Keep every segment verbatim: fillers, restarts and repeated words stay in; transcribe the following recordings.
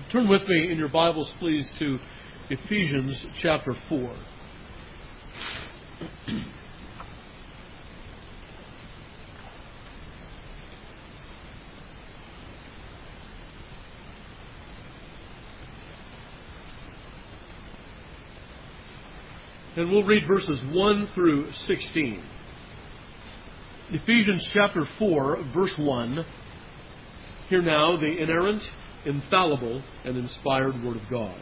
Turn with me in your Bibles, please, to Ephesians chapter four. And we'll read verses one through sixteen. Ephesians chapter four, verse one. Hear now the inerrant, infallible, and inspired Word of God.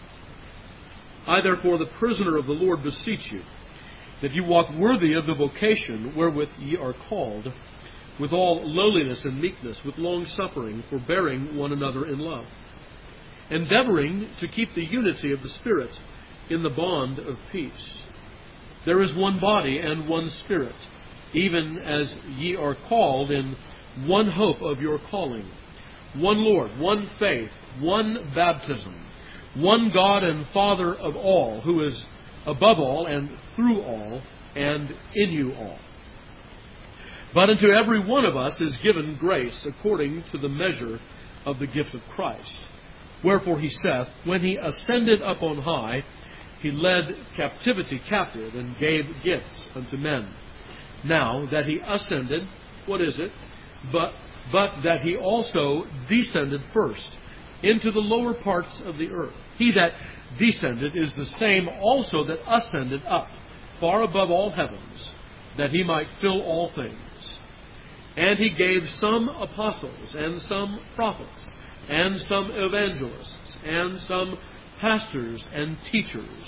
I, therefore, the prisoner of the Lord, beseech you, that you walk worthy of the vocation wherewith ye are called, with all lowliness and meekness, with long-suffering, forbearing one another in love, endeavoring to keep the unity of the Spirit in the bond of peace. There is one body and one Spirit, even as ye are called in one hope of your calling, one Lord, one faith, one baptism, one God and Father of all, who is above all and through all and in you all. But unto every one of us is given grace according to the measure of the gift of Christ. Wherefore he saith, when he ascended up on high, he led captivity captive and gave gifts unto men. Now that he ascended, what is it? But, but that he also descended first into the lower parts of the earth. He that descended is the same also that ascended up far above all heavens, that he might fill all things. And he gave some apostles, and some prophets, and some evangelists, and some pastors and teachers,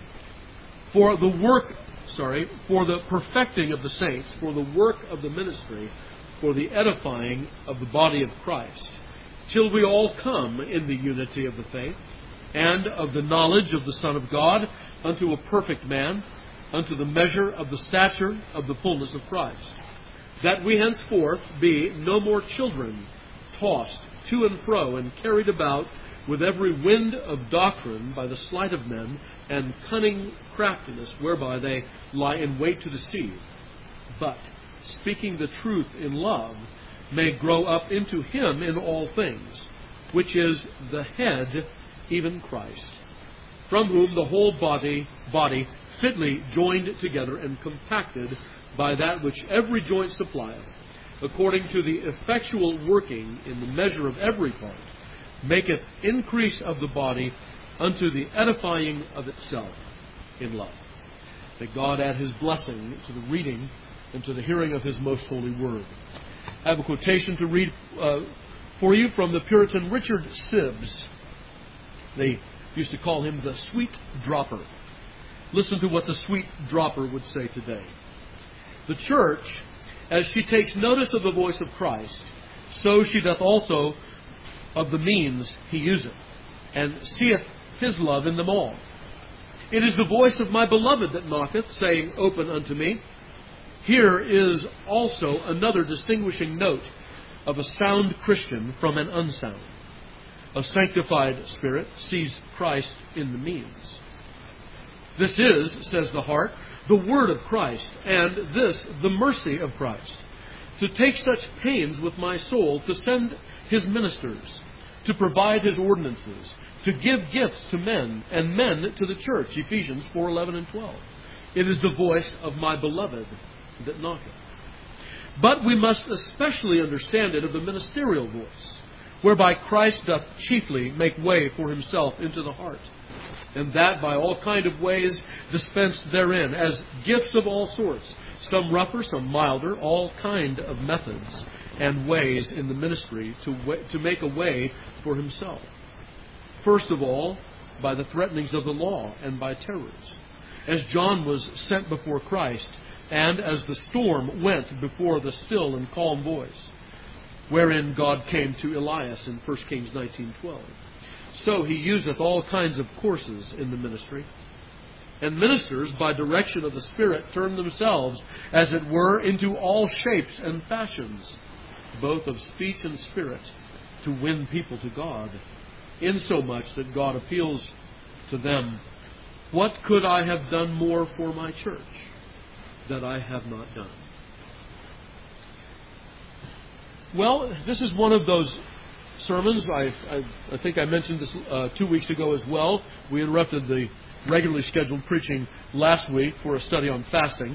for the work, sorry, for the perfecting of the saints, for the work of the ministry, for the edifying of the body of Christ, till we all come in the unity of the faith, and of the knowledge of the Son of God, unto a perfect man, unto the measure of the stature of the fullness of Christ, that we henceforth be no more children, tossed to and fro, and carried about with every wind of doctrine by the sleight of men and cunning craftiness, whereby they lie in wait to deceive, but, speaking the truth in love, may grow up into him in all things, which is the head, even Christ, from whom the whole body, body fitly joined together and compacted by that which every joint supplieth, according to the effectual working in the measure of every part, maketh increase of the body unto the edifying of itself in love. May God add his blessing to the reading and to the hearing of his most holy word. I have a quotation to read uh, for you from the Puritan Richard Sibbes. They used to call him the sweet dropper. Listen to what the sweet dropper would say today. The church, as she takes notice of the voice of Christ, so she doth also of the means he useth, and seeth his love in them all. It is the voice of my beloved that knocketh, saying, Open unto me. Here is also another distinguishing note of a sound Christian from an unsound. A sanctified spirit sees Christ in the means. This is, says the heart, the word of Christ, and this the mercy of Christ, to take such pains with my soul, to send his ministers, to provide his ordinances, to give gifts to men, and men to the church, Ephesians four, eleven, and twelve. It is the voice of my beloved that knocketh. But we must especially understand it of the ministerial voice, whereby Christ doth chiefly make way for himself into the heart, and that by all kind of ways dispensed therein, as gifts of all sorts, some rougher, some milder, all kind of methods and ways in the ministry to wa- to make a way for himself. First of all, by the threatenings of the law and by terrors, as John was sent before Christ, and as the storm went before the still and calm voice, wherein God came to Elias in First Kings nineteen twelve. So he useth all kinds of courses in the ministry. And ministers, by direction of the Spirit, turn themselves, as it were, into all shapes and fashions, both of speech and spirit, to win people to God, insomuch that God appeals to them, What could I have done more for my church that I have not done? Well, this is one of those sermons. I, I, I think I mentioned this uh, two weeks ago as well. We interrupted the regularly scheduled preaching last week for a study on fasting.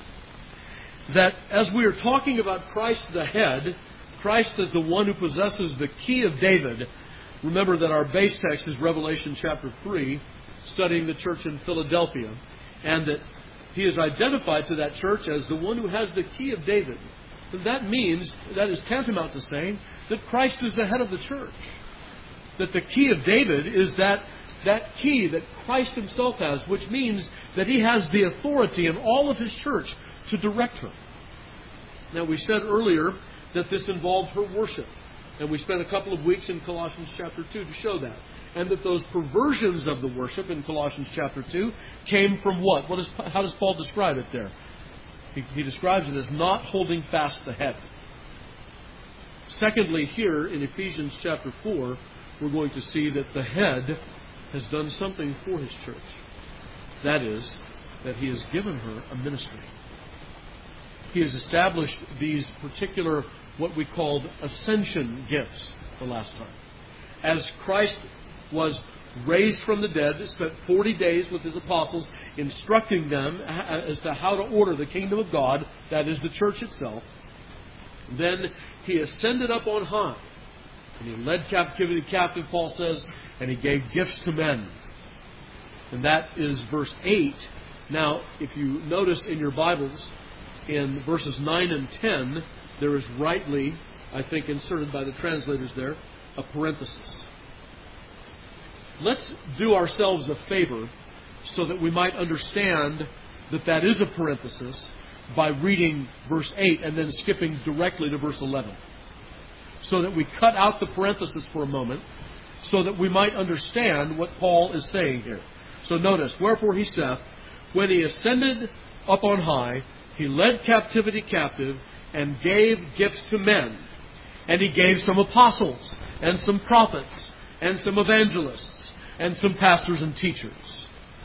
That as we are talking about Christ the head, Christ is the one who possesses the key of David. Remember that our base text is Revelation chapter three, studying the church in Philadelphia, and that he is identified to that church as the one who has the key of David. And that means, that is tantamount to saying, that Christ is the head of the church. That the key of David is that, that key that Christ himself has, which means that he has the authority in all of his church to direct her. Now, we said earlier that this involved her worship. And we spent a couple of weeks in Colossians chapter two to show that. And that those perversions of the worship in Colossians chapter two came from what? What is, how does Paul describe it there? He, he describes it as not holding fast the head. Secondly, here in Ephesians chapter four, we're going to see that the head has done something for his church. That is, that he has given her a ministry. He has established these particular, what we called ascension gifts the last time. As Christ was raised from the dead, spent forty days with his apostles, instructing them as to how to order the kingdom of God, that is the church itself. Then he ascended up on high, and he led captivity captive, Paul says, and he gave gifts to men. And that is verse eight. Now, if you notice in your Bibles, in verses nine and ten, there is rightly, I think, inserted by the translators there, a parenthesis. Let's do ourselves a favor so that we might understand that that is a parenthesis by reading verse eight and then skipping directly to verse eleven. So that we cut out the parenthesis for a moment so that we might understand what Paul is saying here. So notice, wherefore he saith, when he ascended up on high, he led captivity captive and gave gifts to men. And he gave some apostles and some prophets and some evangelists and some pastors and teachers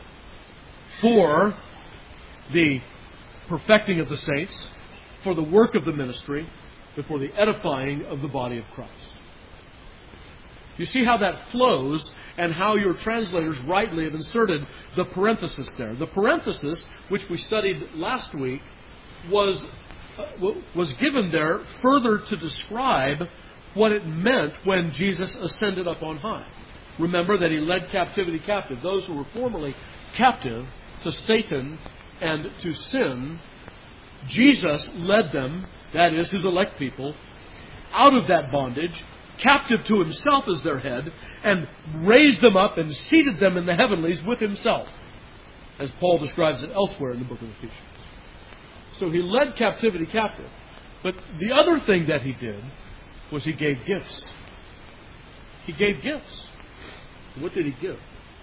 for the perfecting of the saints, for the work of the ministry, and for the edifying of the body of Christ. You see how that flows and how your translators rightly have inserted the parenthesis there. The parenthesis, which we studied last week, was uh, was given there further to describe what it meant when Jesus ascended up on high. Remember that he led captivity captive. Those who were formerly captive to Satan and to sin, Jesus led them, that is, his elect people, out of that bondage, captive to himself as their head, and raised them up and seated them in the heavenlies with himself, as Paul describes it elsewhere in the book of Ephesians. So he led captivity captive. But the other thing that he did was he gave gifts. He gave gifts. What did he give?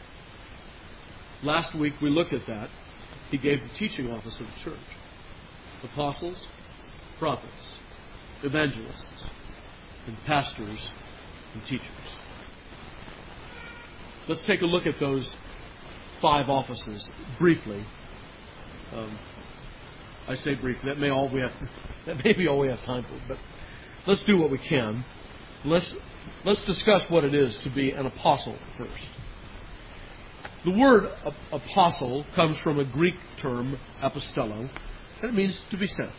Last week we looked at that. He gave the teaching office of the church. Apostles, prophets, evangelists, and pastors and teachers. Let's take a look at those five offices briefly. Um, I say briefly. That may all we have. That may be all we have time for. But let's do what we can. Let's let's discuss what it is to be an apostle first. The word apostle comes from a Greek term, apostello, and it means to be sent.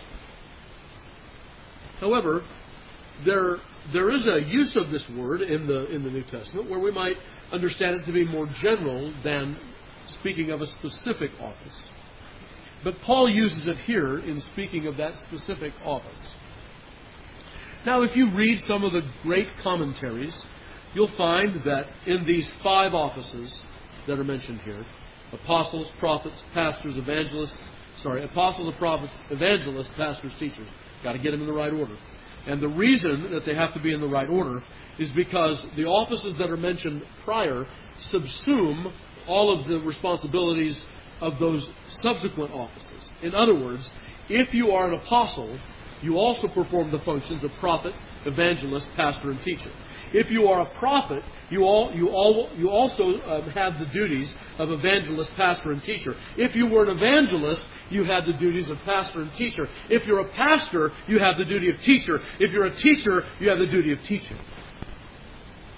However, there there is a use of this word in the in the New Testament where we might understand it to be more general than speaking of a specific office. But Paul uses it here in speaking of that specific office. Now, if you read some of the great commentaries, you'll find that in these five offices that are mentioned here, apostles, prophets, pastors, evangelists, sorry, apostles, prophets, evangelists, pastors, teachers. Got to get them in the right order. And the reason that they have to be in the right order is because the offices that are mentioned prior subsume all of the responsibilities of those subsequent offices. In other words, if you are an apostle, you also perform the functions of prophet, evangelist, pastor, and teacher. If you are a prophet, you all you all you also uh, have the duties of evangelist, pastor, and teacher. If you were an evangelist, you have the duties of pastor and teacher. If you're a pastor, you have the duty of teacher. If you're a teacher, you have the duty of teaching.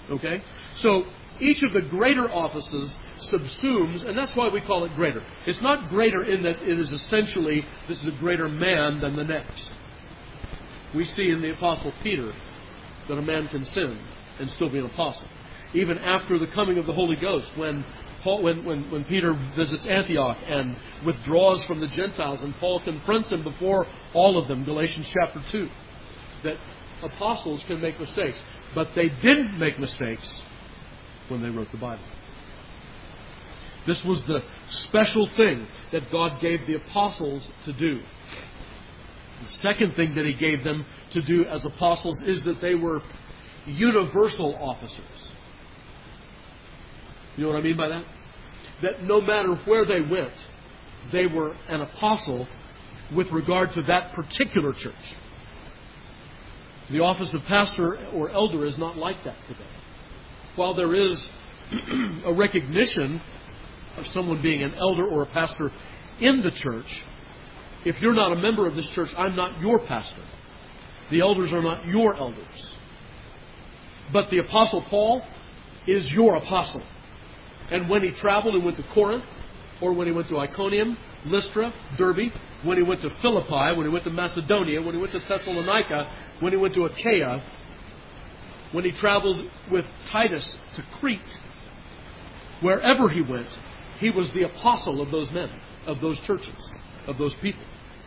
Okay? So each of the greater offices subsumes, and that's why we call it greater. It's not greater in that it is essentially, this is a greater man than the next. We see in the Apostle Peter that a man can sin and still be an apostle. Even after the coming of the Holy Ghost, when Paul, when, when, when Peter visits Antioch and withdraws from the Gentiles, and Paul confronts him before all of them, Galatians chapter two, that apostles can make mistakes. But they didn't make mistakes when they wrote the Bible. This was the special thing that God gave the apostles to do. The second thing that He gave them to do as apostles is that they were universal officers. You know what I mean by that? That no matter where they went, they were an apostle with regard to that particular church. The office of pastor or elder is not like that today. While there is a recognition of someone being an elder or a pastor in the church, if you're not a member of this church, I'm not your pastor. The elders are not your elders. But the Apostle Paul is your apostle. And when he traveled and went to Corinth, or when he went to Iconium, Lystra, Derbe, when he went to Philippi, when he went to Macedonia, when he went to Thessalonica, when he went to Achaia, when he traveled with Titus to Crete, wherever he went, he was the apostle of those men, of those churches, of those people.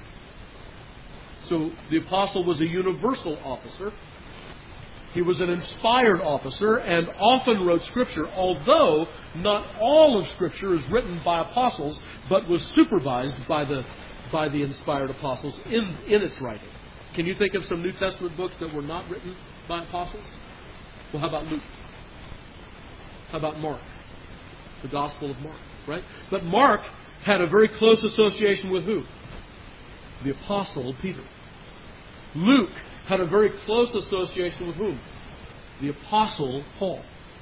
So the apostle was a universal officer. He was an inspired officer and often wrote Scripture, although not all of Scripture is written by apostles, but was supervised by the by the inspired apostles in, in its writing. Can you think of some New Testament books that were not written by apostles? Well, how about Luke? How about Mark? The Gospel of Mark, right? But Mark had a very close association with who? The Apostle Peter. Luke had a very close association with whom? The Apostle Paul.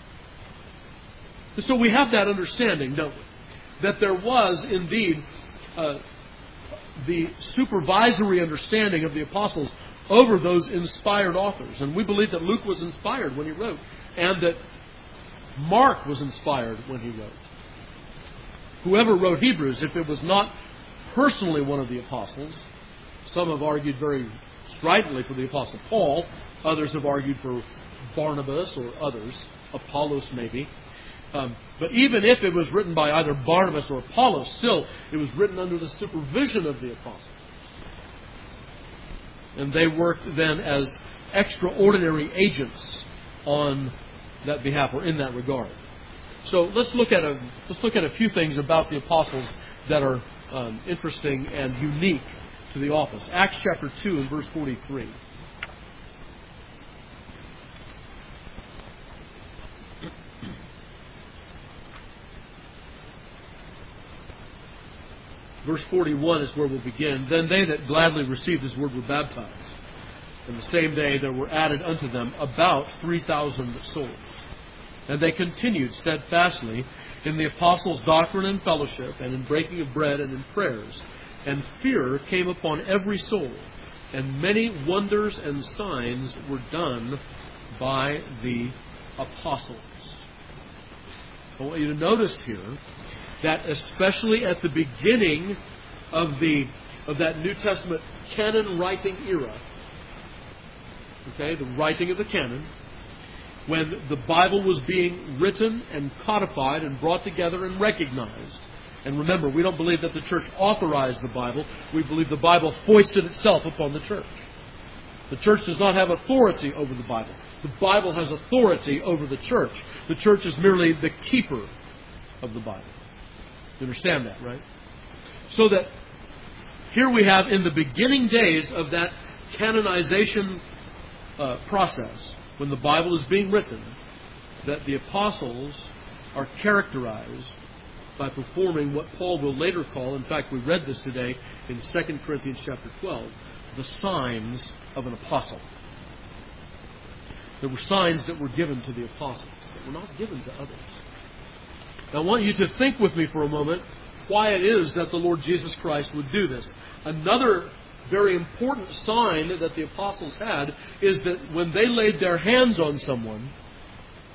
So we have that understanding, don't we? That there was indeed uh, the supervisory understanding of the apostles over those inspired authors. And we believe that Luke was inspired when he wrote, and that Mark was inspired when he wrote. Whoever wrote Hebrews, if it was not personally one of the apostles, some have argued very stridently for the Apostle Paul, others have argued for Barnabas or others, Apollos maybe. Um, but even if it was written by either Barnabas or Apollos, still it was written under the supervision of the apostles. And they worked then as extraordinary agents on that behalf, or in that regard. So let's look at a let's look at a few things about the apostles that are um, interesting and unique to the office. Acts chapter two and verse forty-three. Verse forty-one is where we'll begin. Then they that gladly received His word were baptized. And the same day there were added unto them about three thousand souls. And they continued steadfastly in the apostles' doctrine and fellowship, and in breaking of bread and in prayers. And fear came upon every soul, and many wonders and signs were done by the apostles. I want you to notice here that especially at the beginning of the of that New Testament canon writing era, okay, the writing of the canon, when the Bible was being written and codified and brought together and recognized. And remember, we don't believe that the church authorized the Bible. We believe the Bible foisted itself upon the church. The church does not have authority over the Bible. The Bible has authority over the church. The church is merely the keeper of the Bible. You understand that, right? So that here we have in the beginning days of that canonization uh, process, when the Bible is being written, that the apostles are characterized by performing what Paul will later call, in fact we read this today in Second Corinthians chapter twelve, the signs of an apostle. There were signs that were given to the apostles that were not given to others. Now I want you to think with me for a moment why it is that the Lord Jesus Christ would do this. Another very important sign that the apostles had is that when they laid their hands on someone,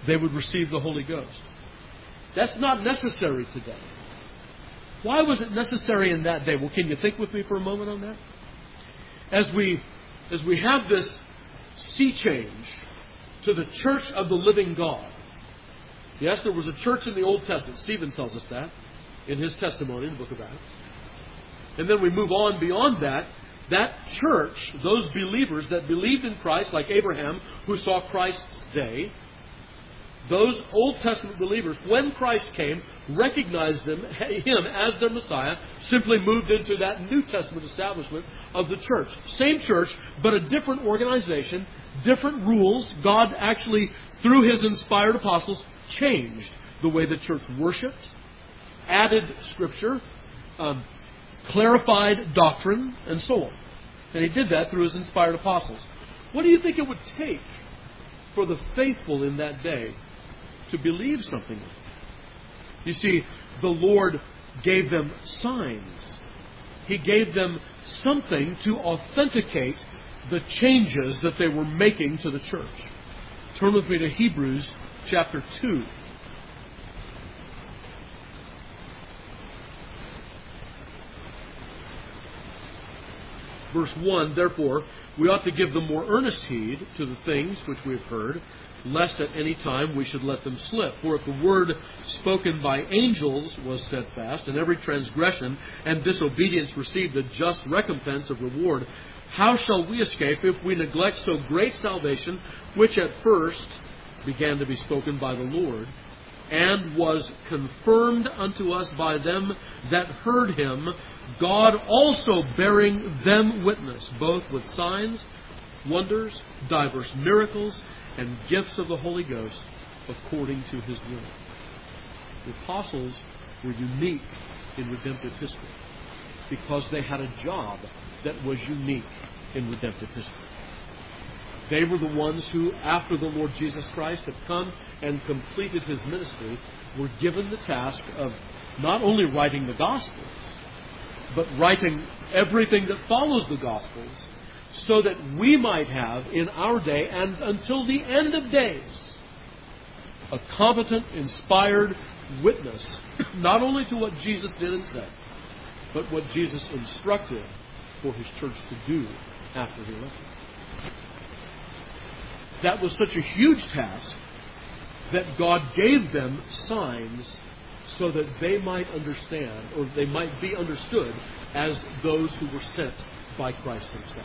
they would receive the Holy Ghost. That's not necessary today. Why was it necessary in that day? Well, can you think with me for a moment on that? As we, as we have this sea change to the church of the living God. Yes, there was a church in the Old Testament. Stephen tells us that in his testimony in the book of Acts. And then we move on beyond that. That church, those believers that believed in Christ, like Abraham, who saw Christ's day, those Old Testament believers, when Christ came, recognized them, Him as their Messiah, simply moved into that New Testament establishment of the church. Same church, but a different organization, different rules. God actually, through His inspired apostles, changed the way the church worshipped, added Scripture, um, clarified doctrine, and so on. And He did that through His inspired apostles. What do you think it would take for the faithful in that day to believe something like that? You see, the Lord gave them signs. He gave them something to authenticate the changes that they were making to the church. Turn with me to Hebrews chapter two. Verse one, therefore, we ought to give the more earnest heed to the things which we have heard, lest at any time we should let them slip. For if the word spoken by angels was steadfast, and every transgression and disobedience received a just recompense of reward, how shall we escape if we neglect so great salvation, which at first began to be spoken by the Lord, and was confirmed unto us by them that heard Him, God also bearing them witness, both with signs, wonders, divers miracles, and gifts of the Holy Ghost, according to His will. The apostles were unique in redemptive history because they had a job that was unique in redemptive history. They were the ones who, after the Lord Jesus Christ had come and completed His ministry, were given the task of not only writing the Gospels, but writing everything that follows the Gospels, so that we might have in our day and until the end of days a competent, inspired witness, not only to what Jesus did and said, but what Jesus instructed for His church to do after He left. That was such a huge task that God gave them signs so that they might understand, or they might be understood as those who were sent by Christ Himself.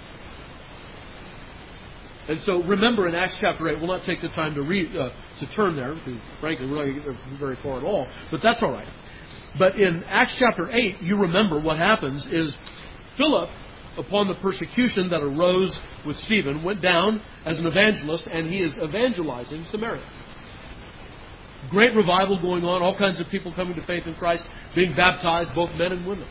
And so remember in Acts chapter eight, we'll not take the time to read, uh, to turn there, because frankly we're not going to get there very far at all, but that's all right. But in Acts chapter eight, you remember what happens is Philip, upon the persecution that arose with Stephen, went down as an evangelist, and he is evangelizing Samaria. Great revival going on, all kinds of people coming to faith in Christ, being baptized, both men and women.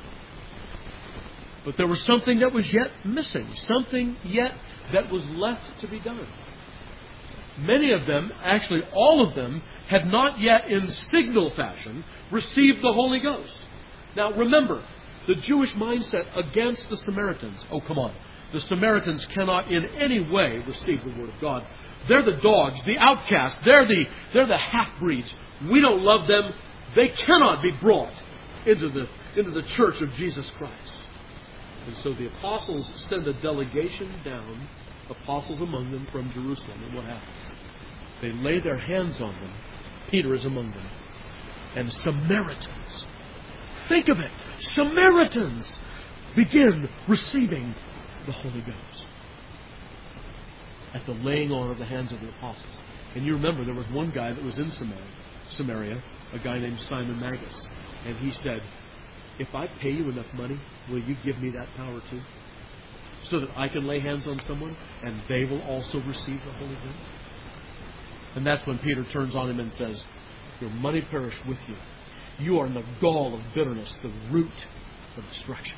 But there was something that was yet missing, something yet that was left to be done. Many of them, actually all of them, had not yet in signal fashion received the Holy Ghost. Now remember, the Jewish mindset against the Samaritans. Oh, come on. The Samaritans cannot in any way receive the Word of God. They're the dogs, the outcasts. They're the, they're the half-breeds. We don't love them. They cannot be brought into the, into the church of Jesus Christ. And so the apostles send a delegation down, apostles among them from Jerusalem. And what happens? They lay their hands on them. Peter is among them. And Samaritans. Think of it. Samaritans begin receiving the Holy Ghost at the laying on of the hands of the apostles. And you remember there was one guy that was in Samaria, Samaria, a guy named Simon Magus. And he said, if I pay you enough money, will you give me that power too? So that I can lay hands on someone and they will also receive the Holy Ghost? And that's when Peter turns on him and says, your money perish with you. You are in the gall of bitterness, the root of destruction.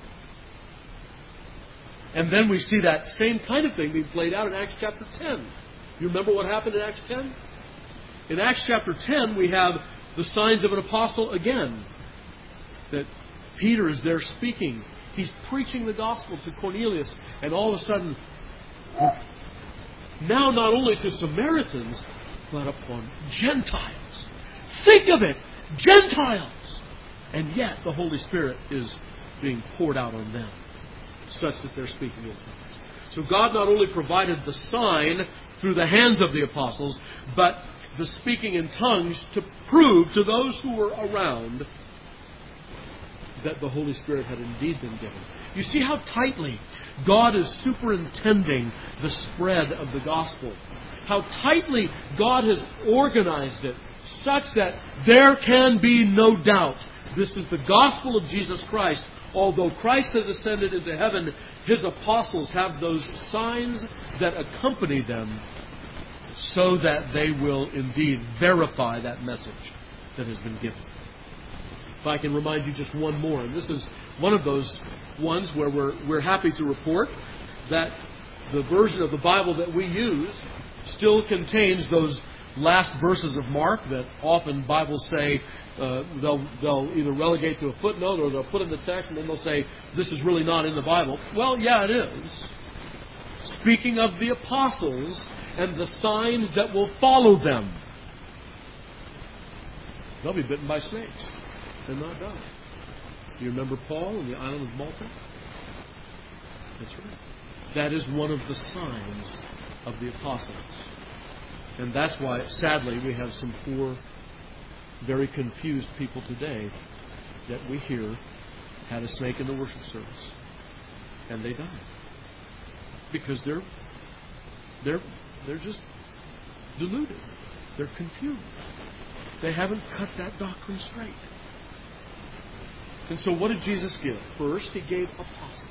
And then we see that same kind of thing being played out in Acts chapter ten. You remember what happened in Acts ten? In Acts chapter ten, we have the signs of an apostle again. That Peter is there speaking. He's preaching the gospel to Cornelius. And all of a sudden, now not only to Samaritans, but upon Gentiles. Think of it! Gentiles! And yet the Holy Spirit is being poured out on them, such that they're speaking in tongues. So God not only provided the sign through the hands of the apostles, but the speaking in tongues to prove to those who were around that the Holy Spirit had indeed been given. You see how tightly God is superintending the spread of the gospel. How tightly God has organized it such that there can be no doubt. This is the gospel of Jesus Christ. Although Christ has ascended into heaven, His apostles have those signs that accompany them so that they will indeed verify that message that has been given. If I can remind you just one more, and this is one of those ones where we're, we're happy to report that the version of the Bible that we use still contains those last verses of Mark that often Bibles say uh, they'll, they'll either relegate to a footnote or they'll put in the text and then they'll say, this is really not in the Bible. Well, yeah, it is. Speaking of the apostles and the signs that will follow them. They'll be bitten by snakes and not die. Do you remember Paul on the island of Malta? That's right. That is one of the signs of the apostles. And that's why, sadly, we have some poor, very confused people today that we hear had a snake in the worship service. And they died. Because they're they're they're just deluded. They're confused. They haven't cut that doctrine straight. And so what did Jesus give? First, He gave apostles.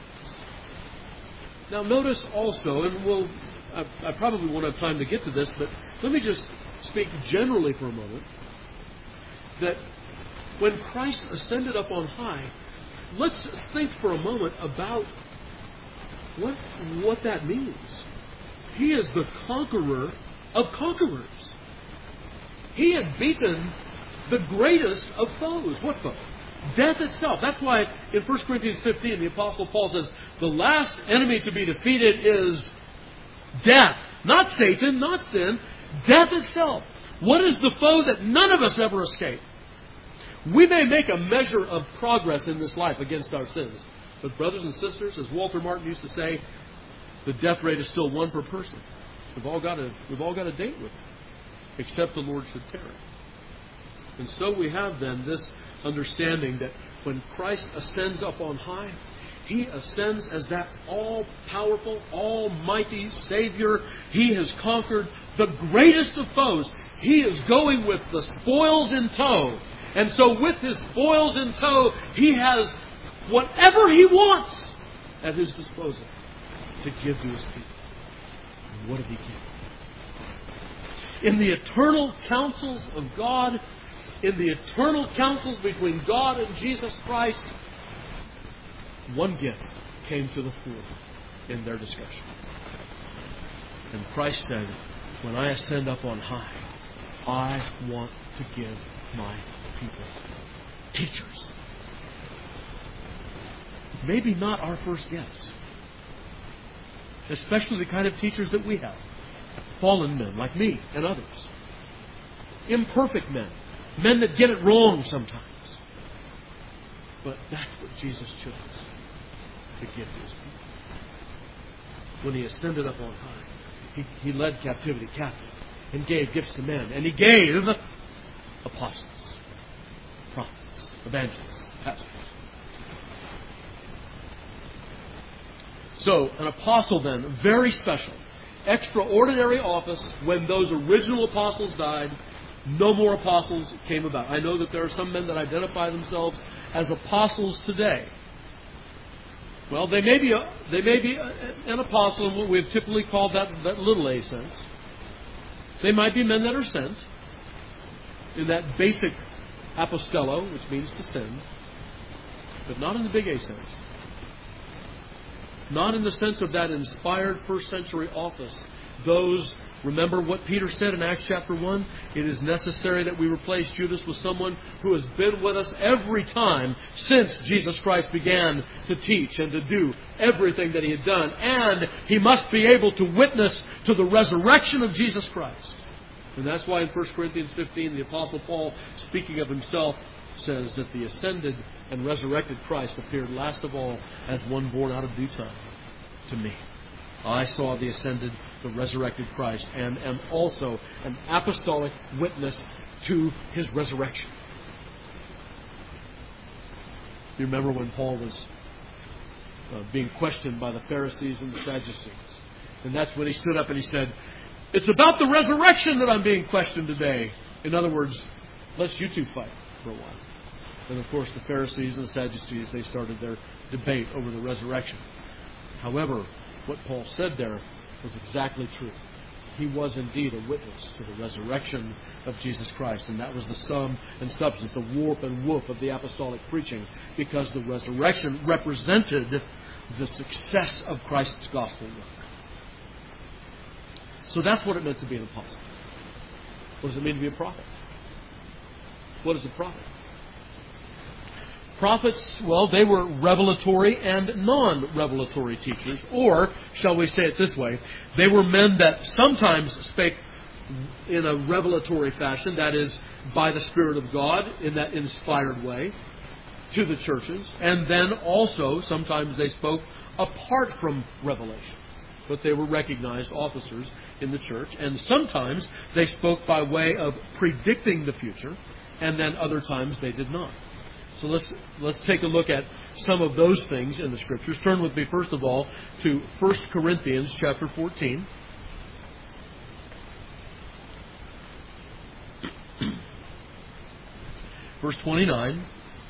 Now notice also, and we'll I, I probably won't have time to get to this, but let me just speak generally for a moment, that when Christ ascended up on high, let's think for a moment about what, what that means. He is the conqueror of conquerors. He had beaten the greatest of foes. What foe? Death itself. That's why in First Corinthians fifteen, the Apostle Paul says, the last enemy to be defeated is death. Not Satan, not sin. Death itself. What is the foe that none of us ever escape? We may make a measure of progress in this life against our sins. But brothers and sisters, as Walter Martin used to say, the death rate is still one per person. We've all got a, we've all got a date with it, except the Lord should tarry. And so we have then this understanding that when Christ ascends up on high, He ascends as that all-powerful, almighty Savior. He has conquered the greatest of foes. He is going with the spoils in tow. And so with His spoils in tow, He has whatever He wants at His disposal to give to His people. And what did He give? In the eternal counsels of God, in the eternal counsels between God and Jesus Christ, one gift came to the fore in their discussion. And Christ said, when I ascend up on high, I want to give my people teachers. Maybe not our first guess. Especially the kind of teachers that we have. Fallen men like me and others. Imperfect men. Men that get it wrong sometimes. But that's what Jesus chose to give to His people. When He ascended up on high, He, he led captivity captive and gave gifts to men. And He gave apostles, prophets, evangelists, pastors. So, an apostle then, very special, extraordinary office. When those original apostles died, no more apostles came about. I know that there are some men that identify themselves as apostles today. Well, they may be a, they may be a, an apostle in what we've typically called that, that little a sense. They might be men that are sent in that basic apostello, which means to send, but not in the big A sense. Not in the sense of that inspired first century office. Those Remember what Peter said in Acts chapter one? It is necessary that we replace Judas with someone who has been with us every time since Jesus Christ began to teach and to do everything that He had done. And he must be able to witness to the resurrection of Jesus Christ. And that's why in First Corinthians fifteen, the Apostle Paul, speaking of himself, says that the ascended and resurrected Christ appeared last of all as one born out of due time to me. I saw the ascended, the resurrected Christ, and am also an apostolic witness to His resurrection. You remember when Paul was uh, being questioned by the Pharisees and the Sadducees. And that's when he stood up and he said, "It's about the resurrection that I'm being questioned today." In other words, let's you two fight for a while. And of course the Pharisees and the Sadducees, they started their debate over the resurrection. However, what Paul said there was exactly true. He was indeed a witness to the resurrection of Jesus Christ. And that was the sum and substance, the warp and woof of the apostolic preaching, because the resurrection represented the success of Christ's gospel work. So that's what it meant to be an apostle. What does it mean to be a prophet? What is a prophet? Prophets, well, they were revelatory and non-revelatory teachers. Or, shall we say it this way, they were men that sometimes spake in a revelatory fashion, that is, by the Spirit of God, in that inspired way, to the churches. And then also, sometimes they spoke apart from revelation. But they were recognized officers in the church. And sometimes they spoke by way of predicting the future, and then other times they did not. So let's let's take a look at some of those things in the Scriptures. Turn with me, first of all, to First Corinthians chapter fourteen. Verse twenty-nine.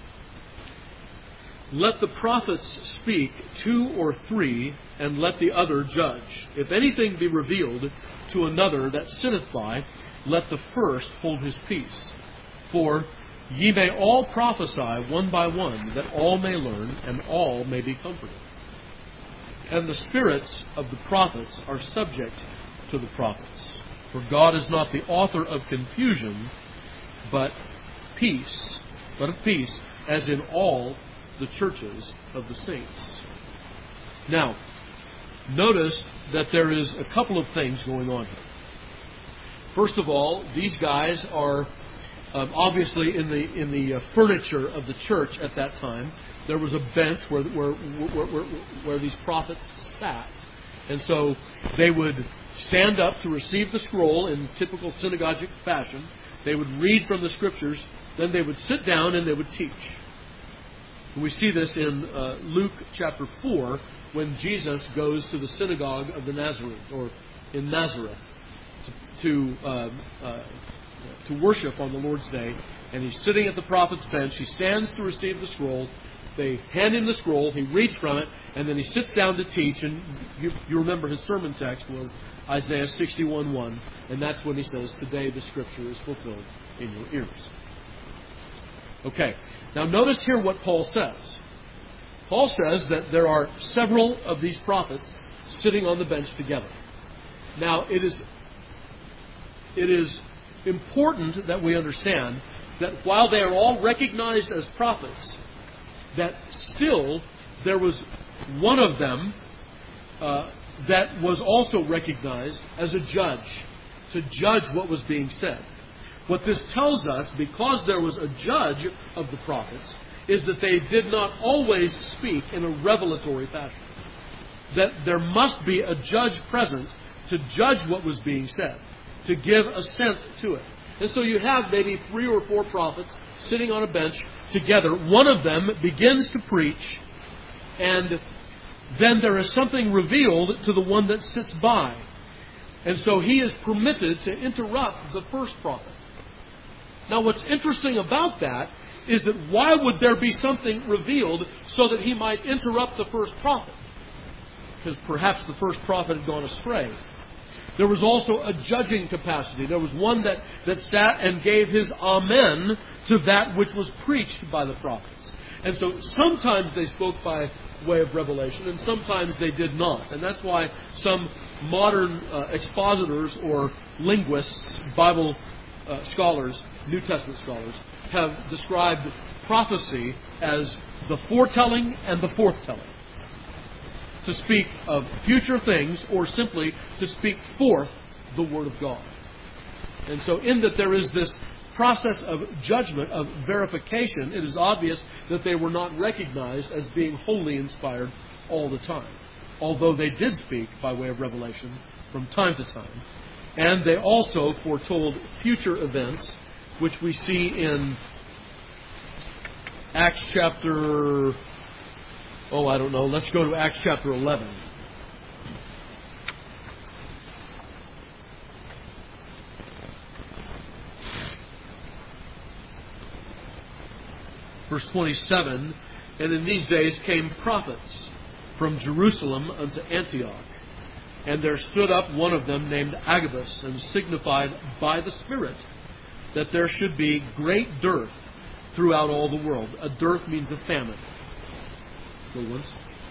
"Let the prophets speak, two or three, and let the other judge. If anything be revealed to another that sitteth by, let the first hold his peace. For ye may all prophesy one by one, that all may learn, and all may be comforted. And the spirits of the prophets are subject to the prophets. For God is not the author of confusion, but peace, but of peace, as in all the churches of the saints." Now, notice that there is a couple of things going on here. First of all, these guys are Um, obviously, in the in the uh, furniture of the church at that time, there was a bench where where, where where where these prophets sat, and so they would stand up to receive the scroll in typical synagogic fashion. They would read from the Scriptures, then they would sit down and they would teach. And we see this in uh, Luke chapter four, when Jesus goes to the synagogue of the Nazarene, or in Nazareth, to, to uh, uh, to worship on the Lord's Day, and he's sitting at the prophet's bench. He stands to receive the scroll. They hand him the scroll. He reads from it, and then he sits down to teach. And you, you remember his sermon text was Isaiah sixty-one one, and that's when he says, "Today the Scripture is fulfilled in your ears." Okay, now notice here what Paul says. Paul says that there are several of these prophets sitting on the bench together. Now, it is it is important that we understand that while they are all recognized as prophets, that still there was one of them uh, that was also recognized as a judge, to judge what was being said. What this tells us, because there was a judge of the prophets, is that they did not always speak in a revelatory fashion. That there must be a judge present to judge what was being said, to give assent to it. And so you have maybe three or four prophets sitting on a bench together. One of them begins to preach, and then there is something revealed to the one that sits by. And so he is permitted to interrupt the first prophet. Now, what's interesting about that is that why would there be something revealed so that he might interrupt the first prophet? Because perhaps the first prophet had gone astray. There was also a judging capacity. There was one that, that sat and gave his amen to that which was preached by the prophets. And so sometimes they spoke by way of revelation, and sometimes they did not. And that's why some modern uh, expositors or linguists, Bible uh, scholars, New Testament scholars, have described prophecy as the foretelling and the forthtelling. To speak of future things, or simply to speak forth the Word of God. And so in that there is this process of judgment, of verification, it is obvious that they were not recognized as being wholly inspired all the time. Although they did speak by way of revelation from time to time. And they also foretold future events, which we see in Acts chapter... Oh, I don't know. Let's go to Acts chapter eleven. Verse twenty-seven, and in these days came prophets from Jerusalem unto Antioch. And there stood up one of them named Agabus, and signified by the Spirit that there should be great dearth throughout all the world. A dearth means a famine. Good ones.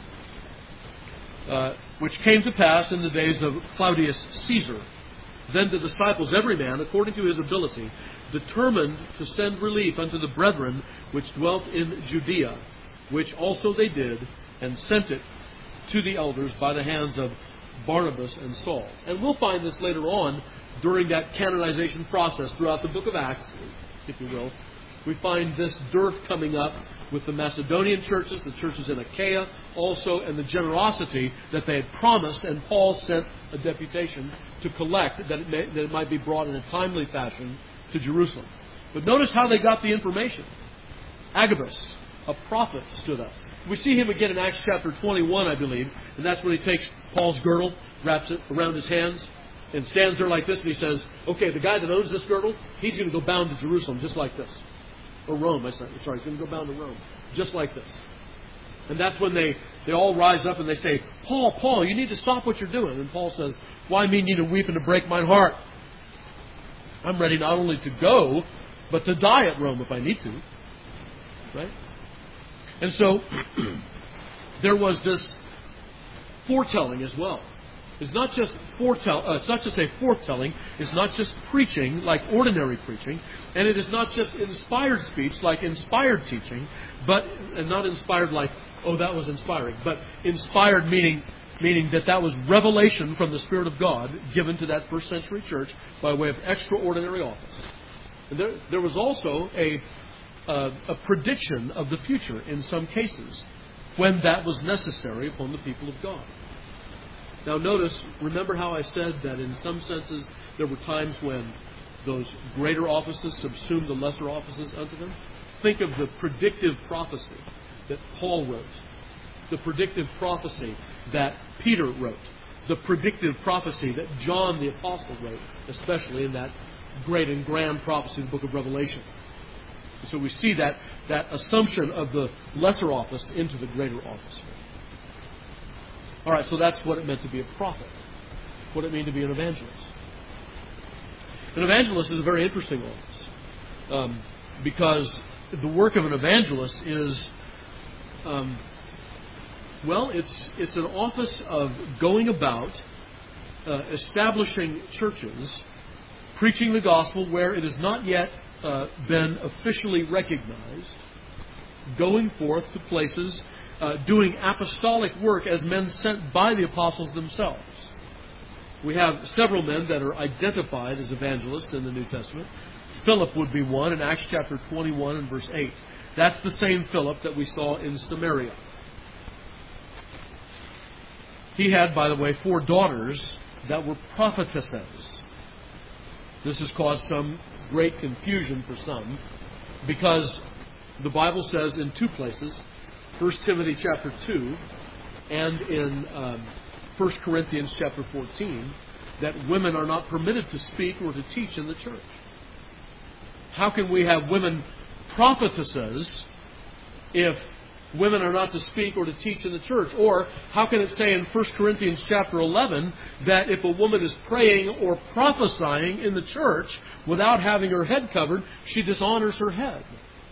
Uh, which came to pass in the days of Claudius Caesar. Then the disciples, every man, according to his ability, determined to send relief unto the brethren which dwelt in Judea, which also they did, and sent it to the elders by the hands of Barnabas and Saul. And we'll find this later on during that canonization process throughout the book of Acts, if you will. We find this dearth coming up with the Macedonian churches, the churches in Achaia also, and the generosity that they had promised, and Paul sent a deputation to collect that it, may, that it might be brought in a timely fashion to Jerusalem. But notice how they got the information. Agabus, a prophet, stood up. We see him again in Acts chapter twenty-one, I believe, and that's when he takes Paul's girdle, wraps it around his hands, and stands there like this, and he says, okay, the guy that owns this girdle, he's going to go bound to Jerusalem just like this. Or Rome, I sorry, he's going to go bound to Rome, just like this. And that's when they, they all rise up and they say, Paul, Paul, you need to stop what you're doing. And Paul says, why mean ye to weep and to break mine heart? I'm ready not only to go, but to die at Rome if I need to. Right? And so, there was this foretelling as well. It's not just foretell. Uh, it's not just a foretelling. It's not just preaching like ordinary preaching, and it is not just inspired speech like inspired teaching, but and not inspired like oh that was inspiring, but inspired meaning meaning that that was revelation from the Spirit of God given to that first century church by way of extraordinary office. And there, there was also a uh, a prediction of the future in some cases when that was necessary upon the people of God. Now notice, remember how I said that in some senses there were times when those greater offices subsumed the lesser offices unto them? Think of the predictive prophecy that Paul wrote, the predictive prophecy that Peter wrote, the predictive prophecy that John the Apostle wrote, especially in that great and grand prophecy in the book of Revelation. So we see that, that assumption of the lesser office into the greater office. All right, so that's what it meant to be a prophet. What it meant to be an evangelist. An evangelist is a very interesting office um, because the work of an evangelist is, um, well, it's it's an office of going about uh, establishing churches, preaching the gospel where it has not yet uh, been officially recognized, going forth to places. Uh, doing apostolic work as men sent by the apostles themselves. We have several men that are identified as evangelists in the New Testament. Philip would be one in Acts chapter twenty-one and verse eight. That's the same Philip that we saw in Samaria. He had, by the way, four daughters that were prophetesses. This has caused some great confusion for some because the Bible says in two places, First Timothy chapter two and in um, First Corinthians chapter fourteen, that women are not permitted to speak or to teach in the church. How can we have women prophetesses if women are not to speak or to teach in the church? Or how can it say in First Corinthians chapter eleven that if a woman is praying or prophesying in the church without having her head covered, she dishonors her head?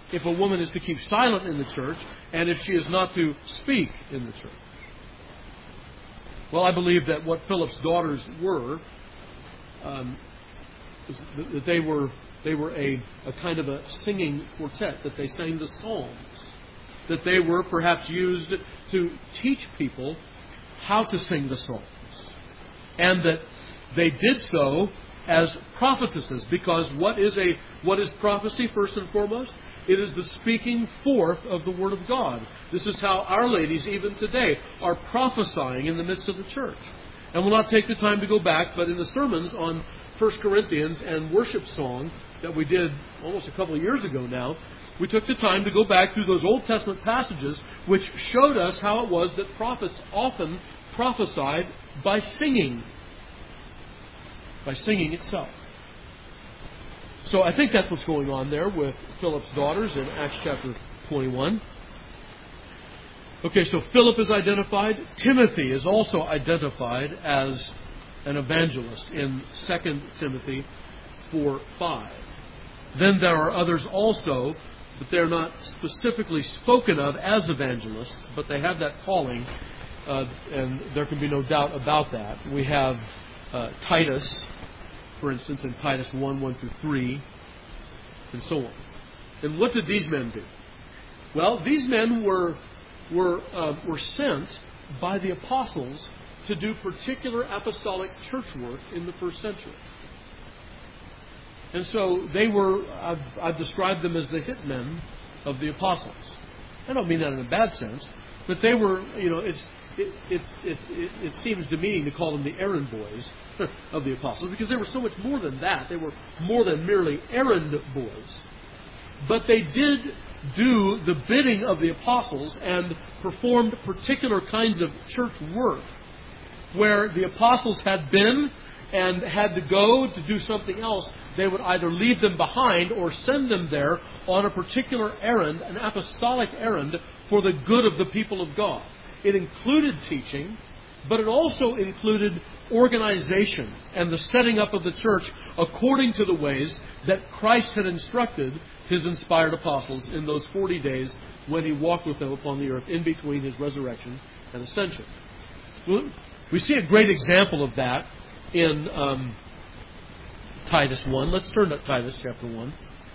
if a woman is to keep silent in the church and if she is not to speak in the church? Well, I believe that what Philip's daughters were, um, that they were they were a, a kind of a singing quartet, that they sang the psalms, that they were perhaps used to teach people how to sing the psalms, and that they did so as prophetesses, because what is a what is prophecy first and foremost? It is the speaking forth of the Word of God. This is how our ladies, even today, are prophesying in the midst of the church. And we'll not take the time to go back, but in the sermons on First Corinthians and worship song that we did almost a couple of years ago now, we took the time to go back through those Old Testament passages which showed us how it was that prophets often prophesied by singing. By singing itself. So I think that's what's going on there with Philip's daughters in Acts chapter twenty-one. Okay, so Philip is identified. Timothy is also identified as an evangelist in Second Timothy four five. Then there are others also, but they're not specifically spoken of as evangelists, but they have that calling, uh, and there can be no doubt about that. We have uh, Titus, for instance, in Titus one, one through three, and so on. And what did these men do? Well, these men were were uh, were sent by the apostles to do particular apostolic church work in the first century. And so they were, I've, I've described them as the hitmen of the apostles. I don't mean that in a bad sense, but they were, you know, it's It, it, it, it, it seems demeaning to call them the errand boys of the apostles, because they were so much more than that. They were more than merely errand boys. But they did do the bidding of the apostles and performed particular kinds of church work where the apostles had been and had to go to do something else. They would either leave them behind or send them there on a particular errand, an apostolic errand for the good of the people of God. It included teaching, but it also included organization and the setting up of the church according to the ways that Christ had instructed His inspired apostles in those forty days when He walked with them upon the earth in between His resurrection and ascension. We see a great example of that in um, Titus one. Let's turn to Titus chapter one.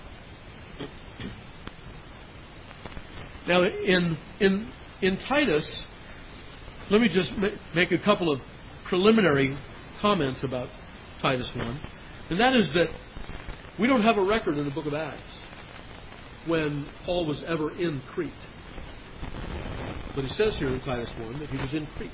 Now, in in in Titus, let me just make a couple of preliminary comments about Titus one. And that is that we don't have a record in the book of Acts when Paul was ever in Crete. But he says here in Titus one that he was in Crete.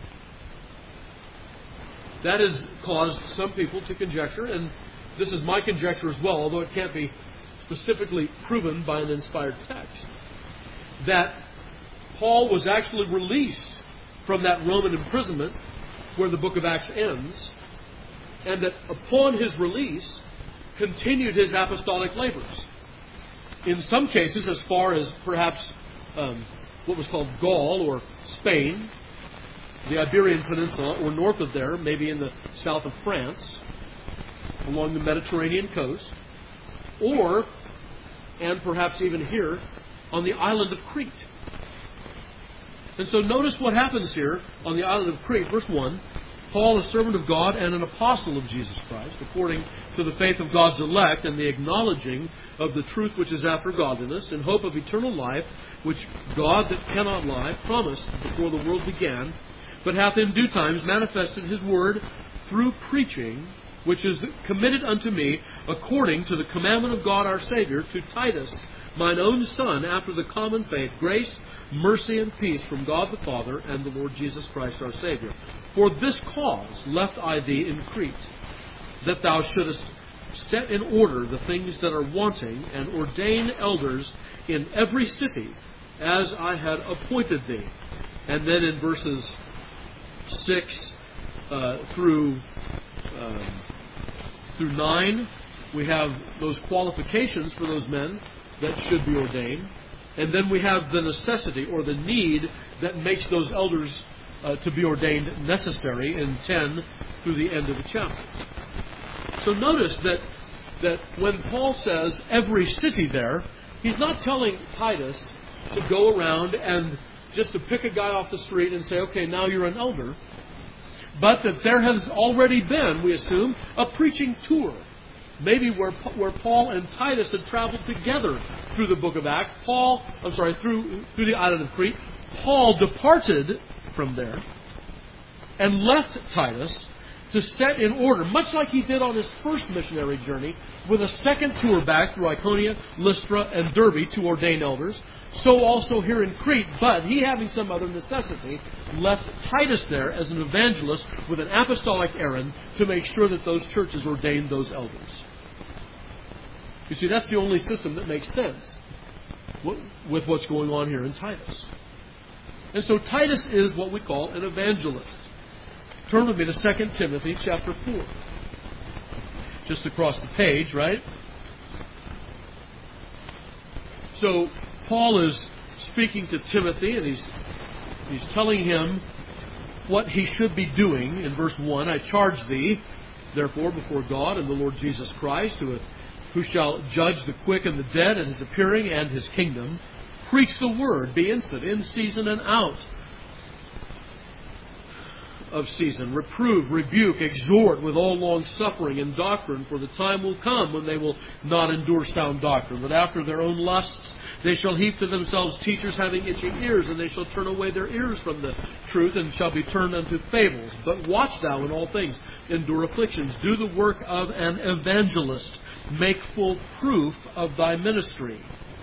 That has caused some people to conjecture, and this is my conjecture as well, although it can't be specifically proven by an inspired text, that Paul was actually released from that Roman imprisonment where the book of Acts ends, and that upon his release continued his apostolic labors. In some cases, as far as perhaps um, what was called Gaul or Spain, the Iberian Peninsula, or north of there, maybe in the south of France, along the Mediterranean coast, or, and perhaps even here, on the island of Crete. And so notice what happens here on the island of Crete. Verse one, Paul, a servant of God and an apostle of Jesus Christ, according to the faith of God's elect and the acknowledging of the truth which is after godliness, in hope of eternal life, which God that cannot lie promised before the world began, but hath in due times manifested His word through preaching, which is committed unto me according to the commandment of God our Savior, to Titus, mine own son, after the common faith, grace, mercy, and peace from God the Father and the Lord Jesus Christ our Savior. For this cause left I thee in Crete, that thou shouldest set in order the things that are wanting, and ordain elders in every city, as I had appointed thee. And then in verses six uh, through um, through nine, we have those qualifications for those men that should be ordained. And then we have the necessity or the need that makes those elders uh, to be ordained necessary in ten through the end of the chapter. So notice that that when Paul says every city there, He's not telling Titus to go around and just to pick a guy off the street and say, okay, now you're an elder. But that there has already been, we assume, a preaching tour. Maybe where where Paul and Titus had traveled together through the book of Acts. Paul, I'm sorry, through through the island of Crete. Paul departed from there and left Titus to set in order, much like he did on his first missionary journey, with a second tour back through Iconia, Lystra, and Derbe to ordain elders. So also here in Crete, but he, having some other necessity, left Titus there as an evangelist with an apostolic errand to make sure that those churches ordained those elders. You see, that's the only system that makes sense with what's going on here in Titus. And so Titus is what we call an evangelist. Turn with me to Second Timothy chapter four. Just across the page, right? So Paul is speaking to Timothy, and he's he's telling him what he should be doing. In verse one, I charge thee, therefore, before God and the Lord Jesus Christ, who, who shall judge the quick and the dead at his appearing and his kingdom, preach the word, be instant, in season and out of season, reprove, rebuke, exhort with all long suffering and doctrine, for the time will come when they will not endure sound doctrine, but after their own lusts they shall heap to themselves teachers having itching ears, and they shall turn away their ears from the truth, and shall be turned unto fables. But watch thou in all things, endure afflictions, do the work of an evangelist, make full proof of thy ministry.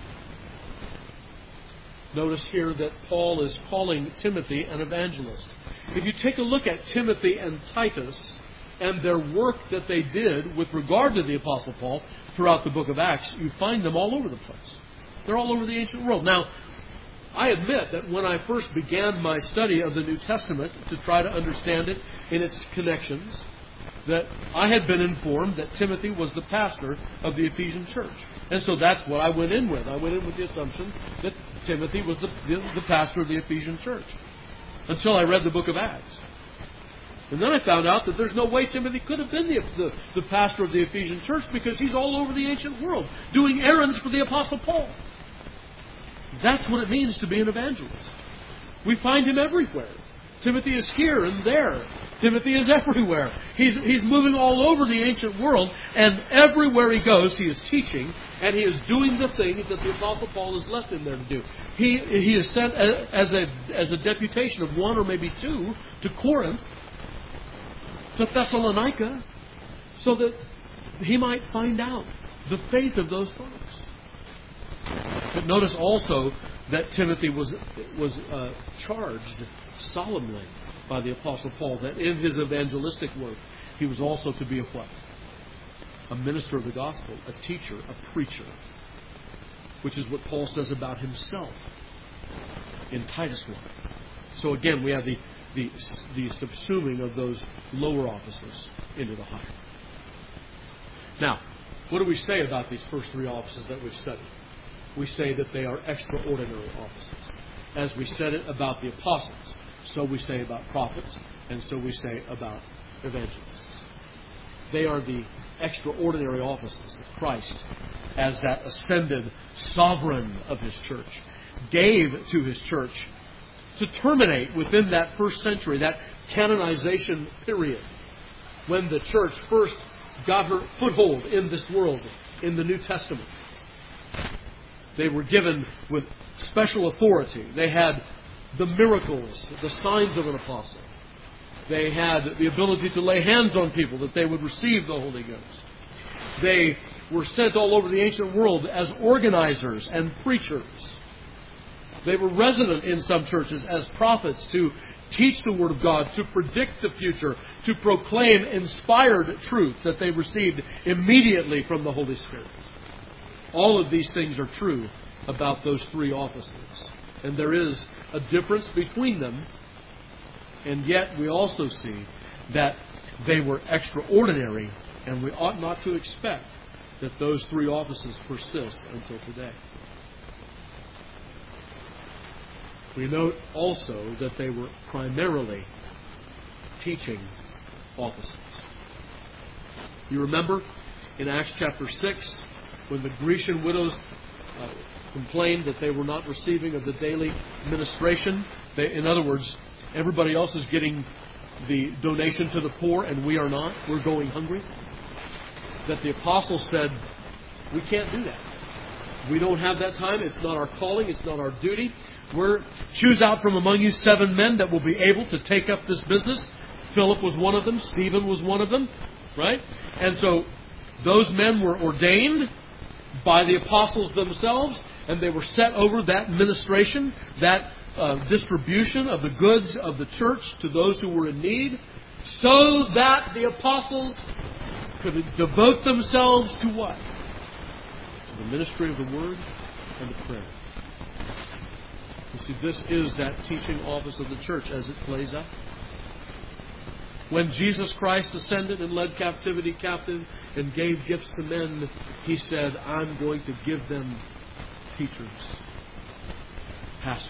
Notice here that Paul is calling Timothy an evangelist. If you take a look at Timothy and Titus and their work that they did with regard to the Apostle Paul throughout the book of Acts, you find them all over the place. They're all over the ancient world. Now, I admit that when I first began my study of the New Testament to try to understand it in its connections, that I had been informed that Timothy was the pastor of the Ephesian church. And so that's what I went in with. I went in with the assumption that Timothy was the, the, the pastor of the Ephesian church. Until I read the book of Acts. And then I found out that there's no way Timothy could have been the, the, the pastor of the Ephesian church, because he's all over the ancient world doing errands for the Apostle Paul. That's what it means to be an evangelist. We find him everywhere. Timothy is here and there. Timothy is everywhere. He's, he's moving all over the ancient world, and everywhere he goes, he is teaching, and he is doing the things that the Apostle Paul has left him there to do. He, he is sent as a, as a deputation of one or maybe two to Corinth, to Thessalonica, so that he might find out the faith of those folks. But notice also that Timothy was, was uh, charged solemnly by the Apostle Paul that in his evangelistic work he was also to be a what? A minister of the gospel, a teacher, a preacher, which is what Paul says about himself in Titus one. So again, we have the, the, the subsuming of those lower offices into the higher. Now, what do we say about these first three offices that we've studied? We say that they are extraordinary offices. As we said it about the apostles, so we say about prophets, and so we say about evangelists. They are the extraordinary offices of Christ as that ascended sovereign of His church gave to His church to terminate within that first century, that canonization period, when the church first got her foothold in this world in the New Testament. They were given with special authority. They had the miracles, the signs of an apostle. They had the ability to lay hands on people that they would receive the Holy Ghost. They were sent all over the ancient world as organizers and preachers. They were resident in some churches as prophets to teach the Word of God, to predict the future, to proclaim inspired truth that they received immediately from the Holy Spirit. All of these things are true about those three offices. And there is a difference between them. And yet we also see that they were extraordinary, and we ought not to expect that those three offices persist until today. We note also that they were primarily teaching offices. You remember in Acts chapter six, when the Grecian widows uh, complained that they were not receiving of the daily ministration. They, in other words, everybody else is getting the donation to the poor and we are not. We're going hungry. That the apostles said, we can't do that. We don't have that time. It's not our calling. It's not our duty. We're choose out from among you seven men that will be able to take up this business. Philip was one of them. Stephen was one of them. Right? And so those men were ordained by the apostles themselves, and they were set over that ministration, that uh, distribution of the goods of the church to those who were in need, so that the apostles could devote themselves to what? To the ministry of the Word and the prayer. You see, this is that teaching office of the church as it plays out. When Jesus Christ ascended and led captivity captive and gave gifts to men, He said, I'm going to give them teachers, pastors.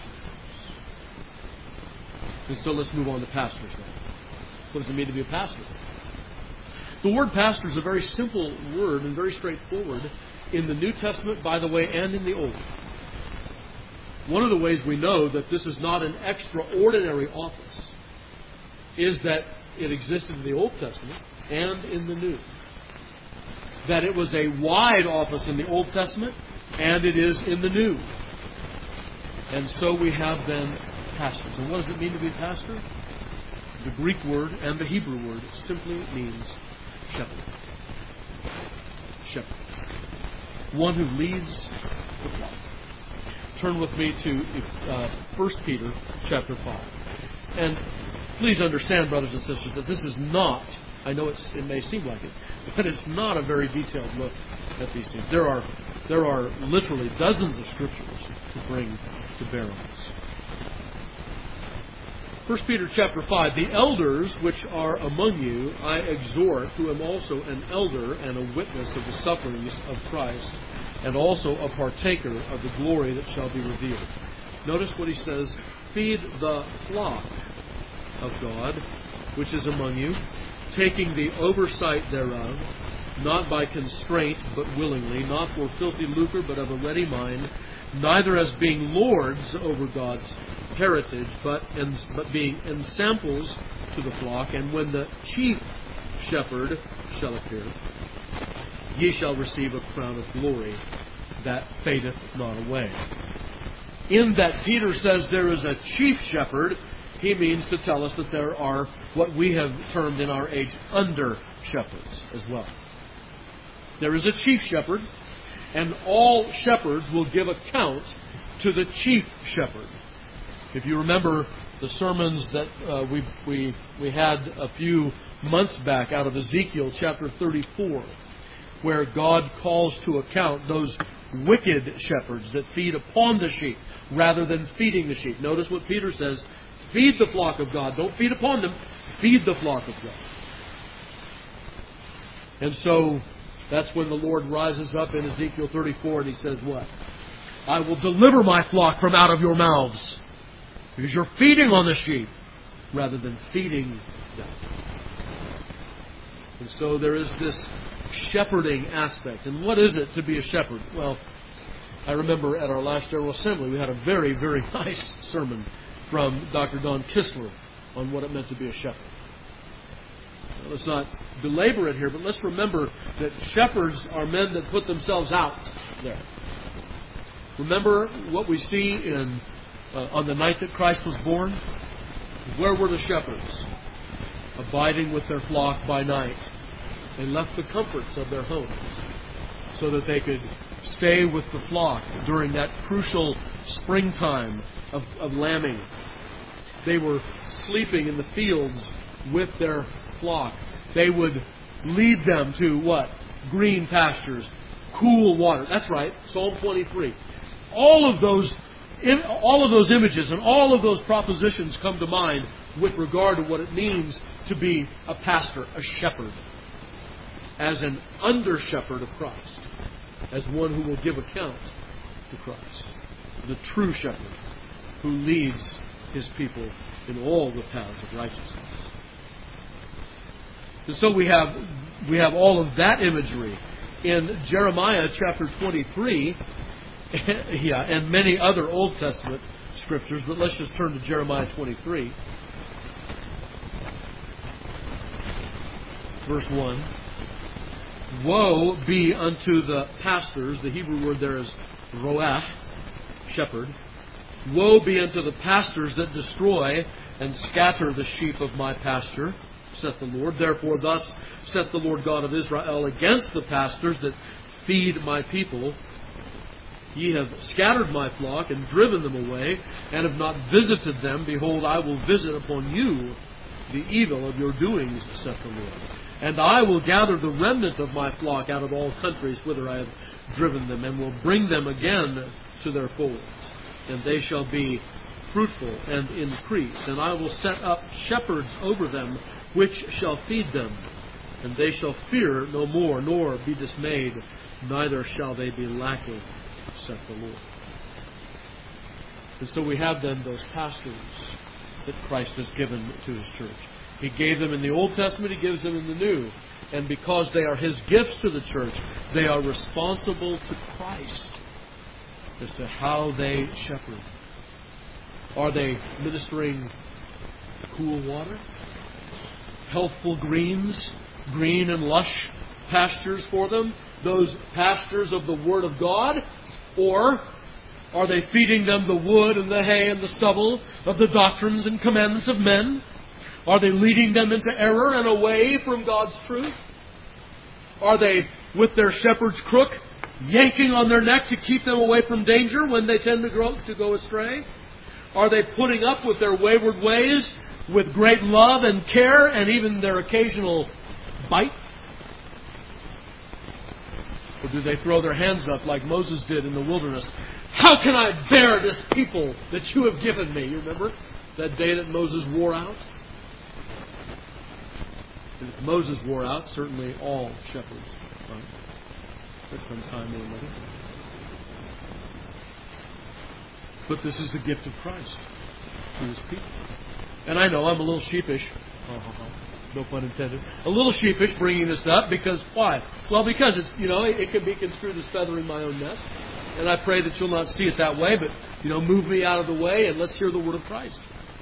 And so let's move on to pastors now. What does it mean to be a pastor? The word pastor is a very simple word and very straightforward in the New Testament, by the way, and in the Old. One of the ways we know that this is not an extraordinary office is that it existed in the Old Testament and in the New. That it was a wide office in the Old Testament and it is in the New. And so we have then pastors. And what does it mean to be a pastor? The Greek word and the Hebrew word simply means shepherd. Shepherd. One who leads the flock. Turn with me to uh, First Peter chapter five. And please understand, brothers and sisters, that this is not, I know it's, it may seem like it, but it's not a very detailed look at these things. There are there are literally dozens of scriptures to bring to bear on this. First Peter chapter five, the elders which are among you, I exhort, who am also an elder and a witness of the sufferings of Christ, and also a partaker of the glory that shall be revealed. Notice what he says, feed the flock of God, which is among you, taking the oversight thereof, not by constraint, but willingly, not for filthy lucre, but of a ready mind, neither as being lords over God's heritage, but in, but being ensamples to the flock. And when the chief shepherd shall appear, ye shall receive a crown of glory that fadeth not away. In that Peter says there is a chief shepherd, he means to tell us that there are what we have termed in our age under shepherds as well. There is a chief shepherd, and all shepherds will give account to the chief shepherd. If you remember the sermons that uh, we we we had a few months back out of Ezekiel chapter thirty-four, where God calls to account those wicked shepherds that feed upon the sheep rather than feeding the sheep. Notice what Peter says, feed the flock of God. Don't feed upon them, feed the flock of God. And so that's when the Lord rises up in Ezekiel thirty-four and He says what? I will deliver my flock from out of your mouths, because you're feeding on the sheep rather than feeding them. And so there is this shepherding aspect. And what is it to be a shepherd? Well, I remember at our last General Assembly we had a very, very nice sermon from Doctor Don Kistler on what it meant to be a shepherd. Now, let's not belabor it here, but let's remember that shepherds are men that put themselves out there. Remember what we see in uh, on the night that Christ was born? Where were the shepherds? Abiding with their flock by night. They left the comforts of their homes so that they could stay with the flock during that crucial springtime of, of lambing. They were sleeping in the fields with their flock. They would lead them to what? Green pastures, cool water. That's right, Psalm twenty-three. All of those, all of those images and all of those propositions come to mind with regard to what it means to be a pastor, a shepherd, as an under-shepherd of Christ, as one who will give account to Christ, the true shepherd who leads His people in all the paths of righteousness. And so we have we have all of that imagery. In Jeremiah chapter twenty-three, yeah, and many other Old Testament scriptures, but let's just turn to Jeremiah twenty-three. Verse one. Woe be unto the pastors, the Hebrew word there is roach, shepherd. Woe be unto the pastors that destroy and scatter the sheep of my pasture, saith the Lord. Therefore thus saith the Lord God of Israel against the pastors that feed my people. Ye have scattered my flock and driven them away, and have not visited them. Behold, I will visit upon you the evil of your doings, saith the Lord. And I will gather the remnant of my flock out of all countries whither I have driven them, and will bring them again to their folds. And they shall be fruitful and increase. And I will set up shepherds over them, which shall feed them. And they shall fear no more, nor be dismayed, neither shall they be lacking, saith the Lord. And so we have then those pastors that Christ has given to His church. He gave them in the Old Testament, He gives them in the New. And because they are His gifts to the church, they are responsible to Christ as to how they shepherd. Are they ministering cool water? Healthful greens? Green and lush pastures for them? Those pastures of the Word of God? Or are they feeding them the wood and the hay and the stubble of the doctrines and commandments of men? Are they leading them into error and away from God's truth? Are they, with their shepherd's crook, yanking on their neck to keep them away from danger when they tend to go, to go astray? Are they putting up with their wayward ways with great love and care and even their occasional bite? Or do they throw their hands up like Moses did in the wilderness? How can I bear this people that you have given me? You remember that day that Moses wore out? And if Moses wore out, certainly all shepherds, right? At some time or another. But this is the gift of Christ to His people. And I know I'm a little sheepish. No pun intended. A little sheepish bringing this up because why? Well, because it's, you know, it, it can be construed as feathering my own nest. And I pray that you'll not see it that way, but, you know, move me out of the way and let's hear the word of Christ.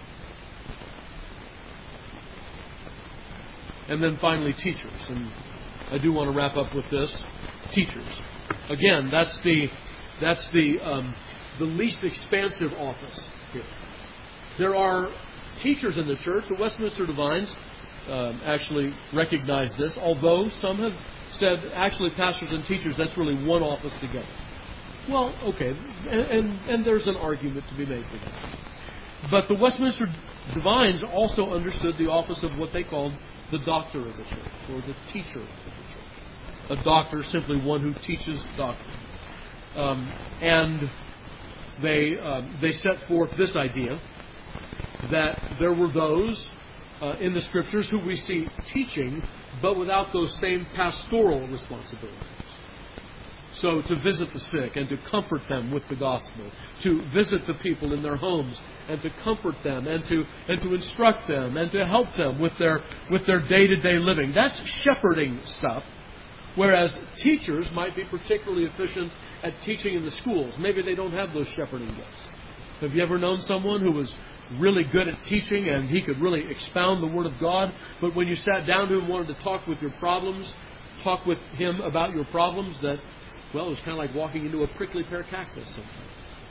And then finally, teachers. And I do want to wrap up with this. Teachers. Again, that's the that's the um, the least expansive office here. There are teachers in the church. The Westminster Divines um, actually recognize this, although some have said actually pastors and teachers, that's really one office together. Well, okay, and, and, and there's an argument to be made for that. But the Westminster Divines also understood the office of what they called the doctor of the church, or the teacher of the church. A doctor is simply one who teaches doctrine. Um, and they um, they set forth this idea that there were those uh, in the Scriptures who we see teaching, but without those same pastoral responsibilities. So to visit the sick and to comfort them with the gospel, to visit the people in their homes and to comfort them and to and to instruct them and to help them with their with their day-to-day living. That's shepherding stuff. Whereas teachers might be particularly efficient at teaching in the schools. Maybe they don't have those shepherding gifts. Have you ever known someone who was really good at teaching and he could really expound the Word of God, but when you sat down to him and wanted to talk with your problems, talk with him about your problems, that well, it was kind of like walking into a prickly pear cactus sometimes.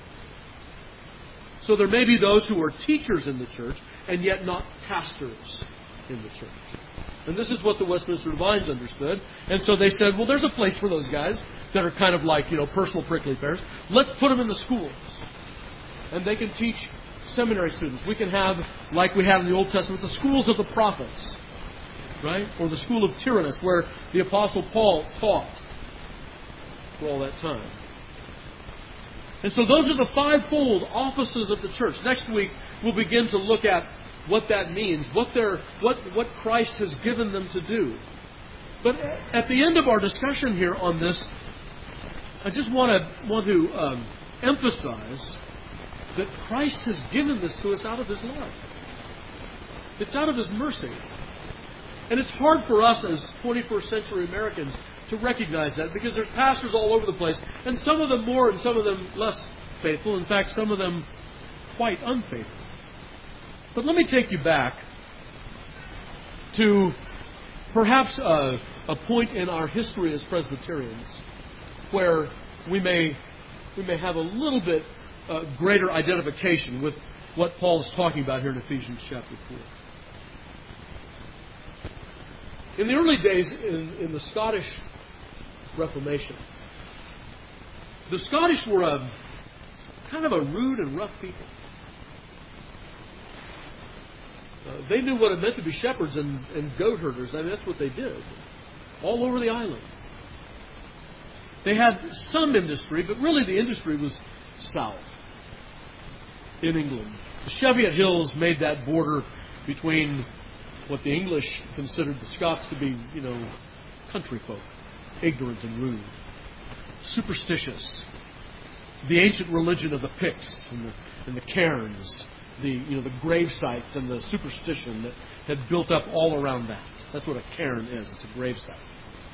So there may be those who are teachers in the church and yet not pastors in the church. And this is what the Westminster Divines understood. And so they said, well, there's a place for those guys that are kind of like, you know, personal prickly pears. Let's put them in the schools. And they can teach seminary students. We can have, like we had in the Old Testament, the schools of the prophets, right? Or the school of Tyrannus, where the Apostle Paul taught for all that time. And so those are the fivefold offices of the church. Next week, we'll begin to look at what that means, what they're, what, what Christ has given them to do. But at the end of our discussion here on this, I just want to, want to um, emphasize that Christ has given this to us out of His love. It's out of His mercy. And it's hard for us as twenty-first century Americans to recognize that, because there's pastors all over the place, and some of them more and some of them less faithful. In fact, some of them quite unfaithful. But let me take you back to perhaps a, a point in our history as Presbyterians where we may we may have a little bit uh, greater identification with what Paul is talking about here in Ephesians chapter four. In the early days in, in the Scottish Reformation, the Scottish were a kind of a rude and rough people. Uh, they knew what it meant to be shepherds and, and goat herders. I mean, that's what they did all over the island. They had some industry, but really the industry was south in England. The Cheviot Hills made that border between what the English considered the Scots to be, you know, country folk, ignorant and rude, superstitious. The ancient religion of the Picts and the, and the cairns, the you know the grave sites and the superstition that had built up all around that. That's what a cairn is. It's a grave site.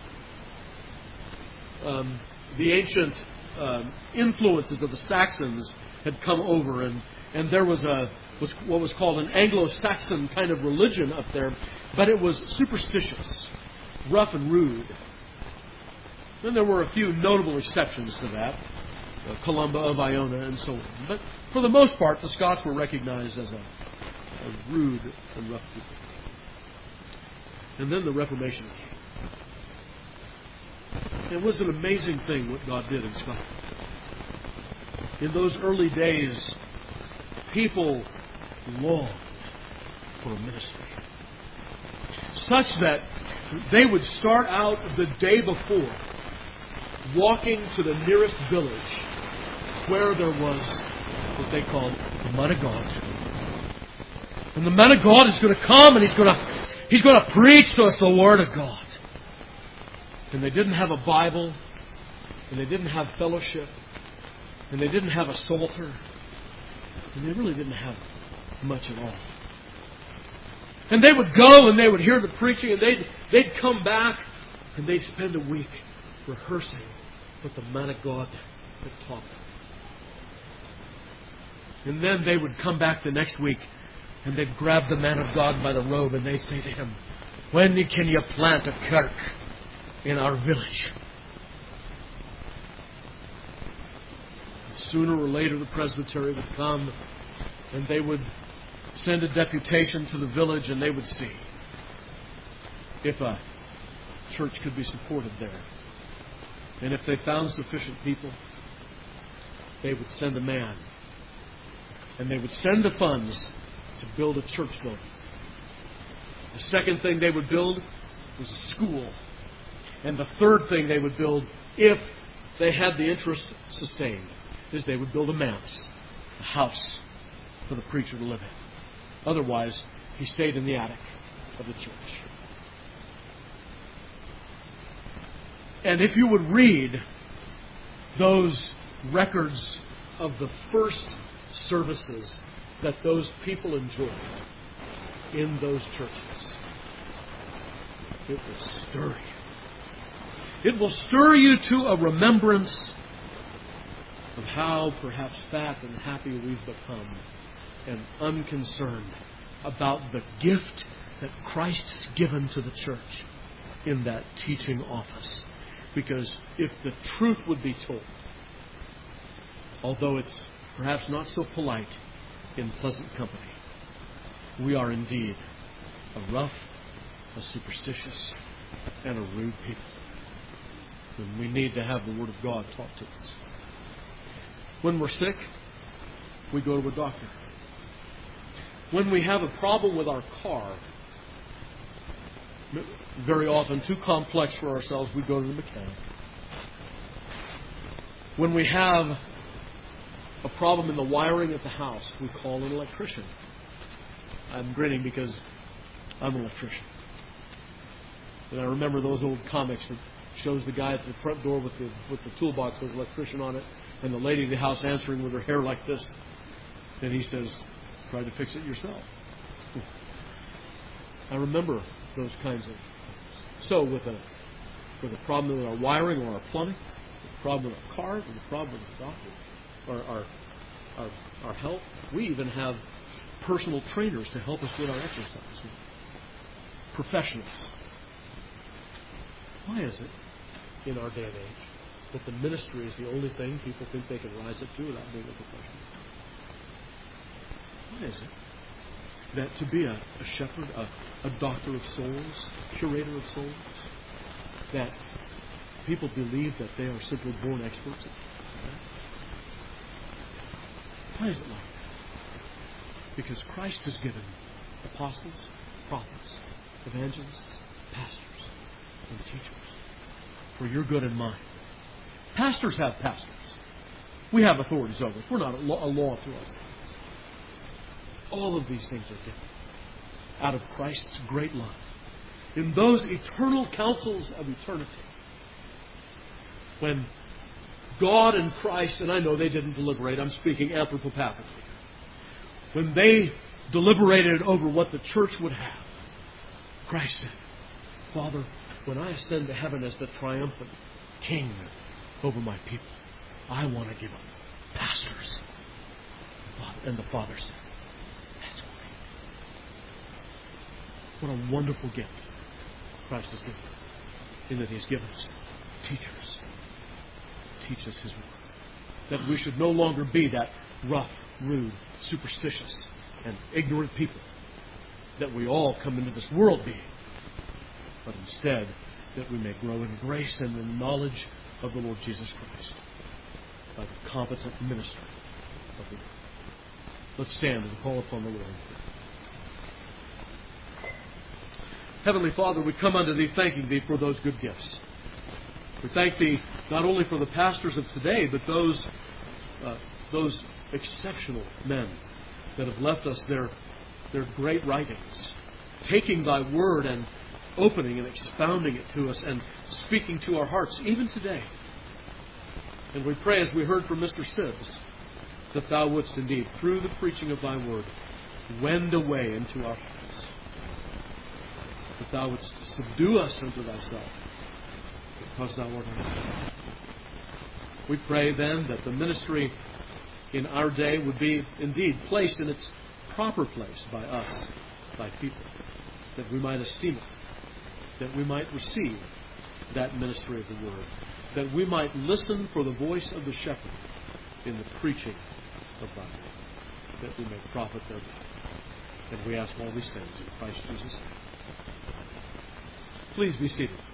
Um, the ancient um, influences of the Saxons had come over, and, and there was a was what was called an Anglo-Saxon kind of religion up there, but it was superstitious, rough and rude. Then there were a few notable exceptions to that, uh, Columba of Iona and so on. But for the most part, the Scots were recognized as a, a rude and rough people. And then the Reformation came. It was an amazing thing what God did in Scotland. In those early days, people longed for a ministry, such that they would start out the day before walking to the nearest village where there was what they called the Man of God. And the Man of God is going to come and he's going to he's going to preach to us the Word of God. And they didn't have a Bible, and they didn't have fellowship, and they didn't have a psalter, and they really didn't have much at all. And they would go and they would hear the preaching, and they'd, they'd come back and they'd spend a week rehearsing what the Man of God had taught them. And then they would come back the next week and they'd grab the Man of God by the robe and they'd say to him, "When can you plant a kirk in our village?" And sooner or later the presbytery would come and they would send a deputation to the village and they would see if a church could be supported there. And if they found sufficient people, they would send a man. And they would send the funds to build a church building. The second thing they would build was a school. And the third thing they would build, if they had the interest sustained, is they would build a manse, a house for the preacher to live in. Otherwise, he stayed in the attic of the church. And if you would read those records of the first services that those people enjoyed in those churches, it will stir you. It will stir you to a remembrance of how perhaps fat and happy we've become and unconcerned about the gift that Christ's given to the church in that teaching office. Because if the truth would be told, although it's perhaps not so polite in pleasant company, we are indeed a rough, a superstitious, and a rude people. And we need to have the Word of God taught to us. When we're sick, we go to a doctor. When we have a problem with our car, very often too complex for ourselves, we go to the mechanic. When we have a problem in the wiring at the house, we call an electrician. I'm grinning because I'm an electrician. And I remember those old comics that shows the guy at the front door with the with the toolbox with electrician on it, and the lady in the house answering with her hair like this. And he says, "Try to fix it yourself." I remember those kinds of. So with a with a problem with our wiring or our plumbing, with a problem with our cars, with a problem with the doctor, or our, our, our health. We even have personal trainers to help us with our exercise. Professionals. Why is it in our day and age that the ministry is the only thing people think they can rise up to without being a professional? Why is it that to be a, a shepherd, a, a doctor of souls, a curator of souls, that people believe that they are simply born experts at that? Why is it like that? Because Christ has given apostles, prophets, evangelists, pastors, and teachers for your good and mine. Pastors have pastors. We have authorities over us. We're not a law, a law to us. All of these things are given out of Christ's great love. In those eternal councils of eternity, when God and Christ, and I know they didn't deliberate, I'm speaking anthropopathically, when they deliberated over what the church would have, Christ said, Father, when I ascend to heaven as the triumphant king over my people, I want to give them pastors. And the Father said, that's great. What a wonderful gift Christ has given, in that He has given us teachers to teach us His word. That we should no longer be that rough, rude, superstitious, and ignorant people that we all come into this world being, but instead that we may grow in grace and in knowledge of the Lord Jesus Christ by the competent ministry of the word. Let's stand and call upon the Lord. Heavenly Father, we come unto Thee thanking Thee for those good gifts. We thank Thee not only for the pastors of today, but those uh, those exceptional men that have left us their, their great writings, taking Thy word and opening and expounding it to us and speaking to our hearts, even today. And we pray, as we heard from Mister Sibbs, that Thou wouldst indeed, through the preaching of Thy word, wend a way into our hearts. That Thou wouldst subdue us unto Thyself, because Thou art our God. We pray then that the ministry in our day would be indeed placed in its proper place by us, Thy people, that we might esteem it, that we might receive that ministry of the word, that we might listen for the voice of the shepherd in the preaching of Thy word, that we may profit thereby. And we ask all these things in Christ Jesus' name. Please be seated.